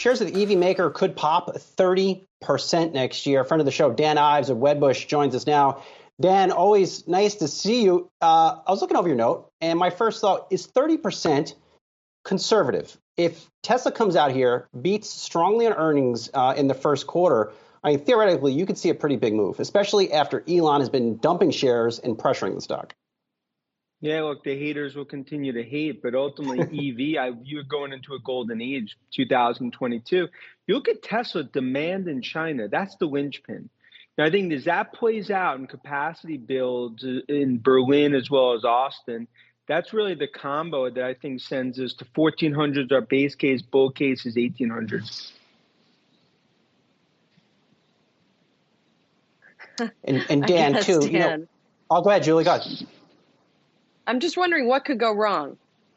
shares of the EV maker could pop 30% next year. A friend of the show, Dan Ives of Wedbush, joins us now. Dan, always nice to see you. I was looking over your note, and my first thought is 30% conservative. If Tesla comes out here, beats strongly on earnings in the first quarter, I mean, theoretically, you could see a pretty big move, especially after Elon has been dumping shares and pressuring the stock. Yeah, look, the haters will continue to hate, but ultimately EV, I view it going into a golden age, 2022. You look at Tesla demand in China, that's the linchpin. Now, I think as that plays out in capacity builds in Berlin as well as Austin, that's really the combo that I think sends us to 1400s, our base case, bull case is 1800s. And Dan, too, Dan. You know, oh, go ahead, Julie, go ahead. I'm just wondering what could go wrong.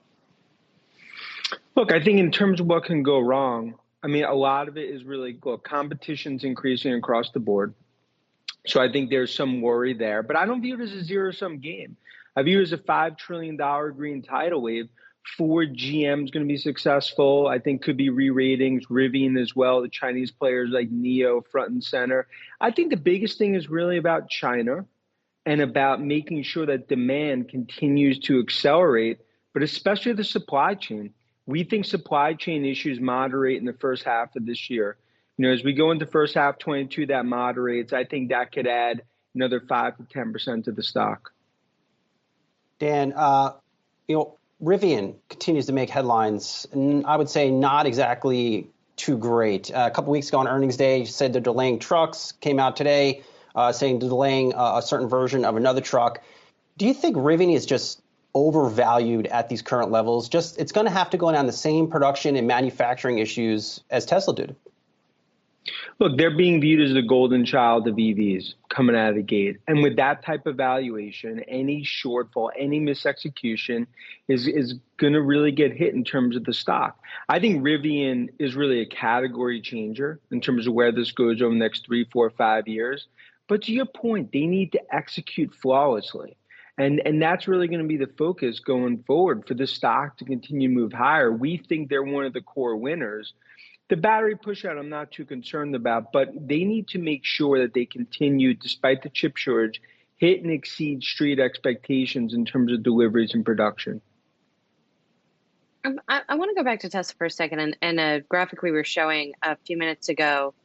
Look, I think in terms of what can go wrong, I mean, a lot of it is really, look, competition's increasing across the board. So I think there's some worry there, but I don't view it as a zero-sum game. I view it as a $5 trillion green tidal wave. Ford, GM is going to be successful. I think could be re-ratings, Rivian as well, the Chinese players like NIO front and center. I think the biggest thing is really about China and about making sure that demand continues to accelerate, but especially the supply chain. We think supply chain issues moderate in the first half of this year. You know, as we go into first half 22, that moderates. I think that could add another 5 to 10% to the stock. Dan, you know, Rivian continues to make headlines, and I would say not exactly too great. A couple weeks ago on earnings day, said they're delaying trucks, came out today saying they're delaying a certain version of another truck. Do you think Rivian is just overvalued at these current levels? Just it's going to have to go down the same production and manufacturing issues as Tesla did. Look, they're being viewed as the golden child of EVs coming out of the gate. And with that type of valuation, any shortfall, any misexecution is going to really get hit in terms of the stock. I think Rivian is really a category changer in terms of where this goes over the next 3, 4, 5 years. But to your point, they need to execute flawlessly. And that's really going to be the focus going forward for the stock to continue to move higher. We think they're one of the core winners. The battery pushout I'm not too concerned about, but they need to make sure that they continue, despite the chip shortage, hit and exceed street expectations in terms of deliveries and production. I want to go back to Tesla for a second, and a graphic we were showing a few minutes ago,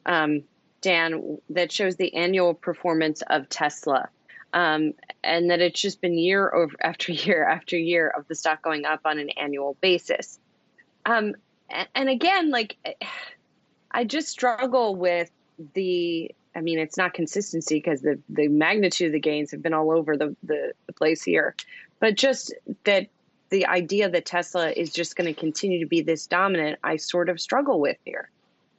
Dan, that shows the annual performance of Tesla, and that it's just been year after year after year of the stock going up on an annual basis. And again, like, I just struggle with I mean, it's not consistency because the magnitude of the gains have been all over the place here, but just that the idea that Tesla is just going to continue to be this dominant, I sort of struggle with here.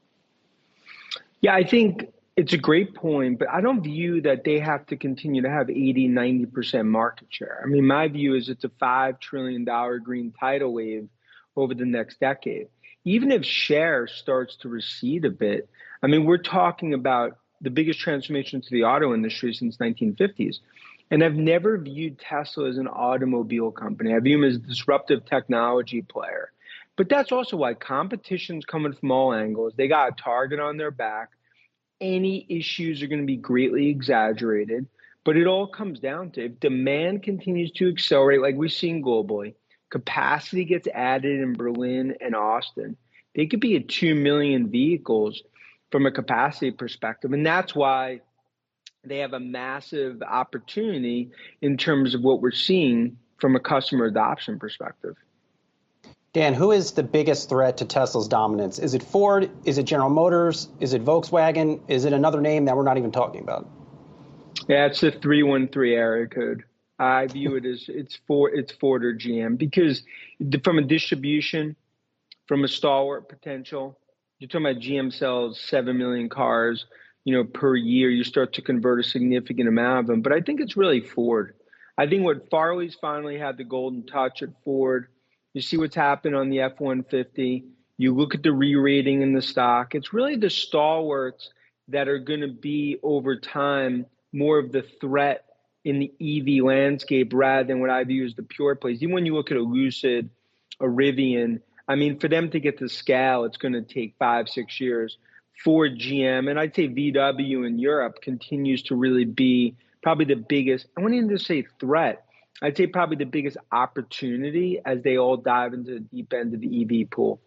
Yeah, I think it's a great point, but I don't view that they have to continue to have 80, 90% market share. I mean, my view is it's a $5 trillion green tidal wave over the next decade. Even if share starts to recede a bit, I mean, we're talking about the biggest transformation to the auto industry since 1950s. And I've never viewed Tesla as an automobile company. I view them as a disruptive technology player. But that's also why competition's coming from all angles. They got a target on their back. Any issues are going to be greatly exaggerated. But it all comes down to if demand continues to accelerate like we've seen globally, capacity gets added in Berlin and Austin, they could be at 2 million vehicles from a capacity perspective. And that's why they have a massive opportunity in terms of what we're seeing from a customer adoption perspective. Dan, who is the biggest threat to Tesla's dominance? Is it Ford? Is it General Motors? Is it Volkswagen? Is it another name that we're not even talking about? Yeah, it's the 313 area code. I view it as it's Ford or GM because from a distribution, from a stalwart potential, you're talking about GM sells 7 million cars, per year. You start to convert a significant amount of them. But I think it's really Ford. I think what Farley's finally had the golden touch at Ford. You see what's happened on the F-150. You look at the re-rating in the stock. It's really the stalwarts that are going to be over time more of the threat in the EV landscape rather than what I view as the pure plays. Even when you look at a Lucid, a Rivian, I mean, for them to get to scale, it's going to take 5-6 years. Ford, GM, and I'd say VW in Europe continues to really be probably the biggest, I wouldn't even just say threat, I'd say probably the biggest opportunity as they all dive into the deep end of the EV pool.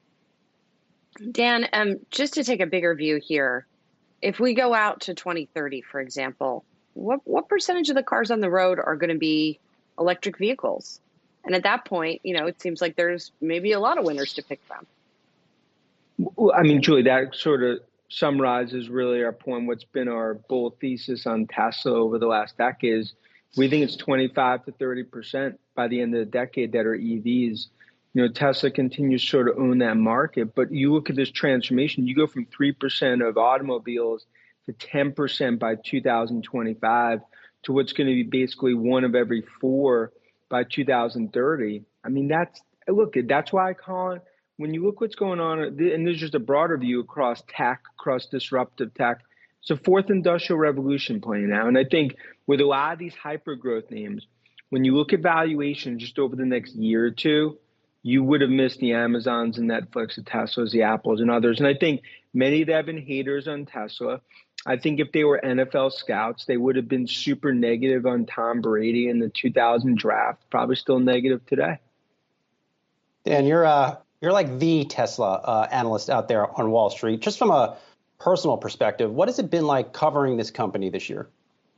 Dan, just to take a bigger view here, if we go out to 2030, for example, what percentage of the cars on the road are going to be electric vehicles? And at that point, it seems like there's maybe a lot of winners to pick from. Well, I mean, Julie, that sort of summarizes really our point. What's been our bull thesis on Tesla over the last decade is we think it's 25 to 30% by the end of the decade that are EVs. Tesla continues to sort of own that market. But you look at this transformation, you go from 3% of automobiles to 10% by 2025 to what's going to be basically 1 of every 4 by 2030. I mean, that's why I call it, when you look what's going on, and there's just a broader view across tech, across disruptive tech, it's a fourth industrial revolution playing out. And I think with a lot of these hyper growth names, when you look at valuation just over the next year or two, you would have missed the Amazons and Netflix, the Teslas, the Apples, and others. And I think many that have been haters on Tesla, I think if they were NFL scouts, they would have been super negative on Tom Brady in the 2000 draft, probably still negative today. Dan, you're like the Tesla analyst out there on Wall Street. Just from a personal perspective, what has it been like covering this company this year?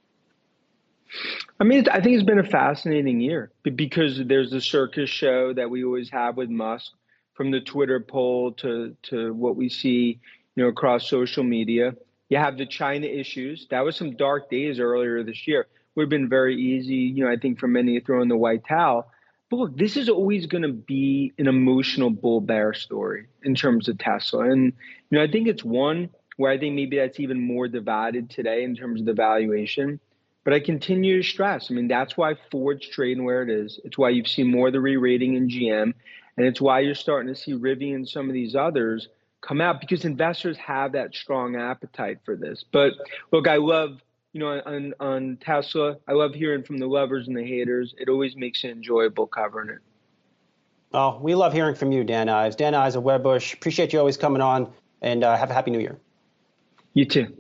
I mean, I think it's been a fascinating year because there's the circus show that we always have with Musk, from the Twitter poll to what we see, across social media. You have the China issues. That was some dark days earlier this year. Would have been very easy, I think, for many to throw in the white towel. But look, this is always going to be an emotional bull-bear story in terms of Tesla. And, I think it's one where I think maybe that's even more divided today in terms of the valuation. But I continue to stress, I mean, that's why Ford's trading where it is. It's why you've seen more of the re-rating in GM. And it's why you're starting to see Rivian and some of these others come out, because investors have that strong appetite for this. But look, I love, on Tesla, I love hearing from the lovers and the haters. It always makes it enjoyable covering it. Oh, we love hearing from you, Dan Ives. Dan Ives of Wedbush. Appreciate you always coming on, and have a happy new year. You too.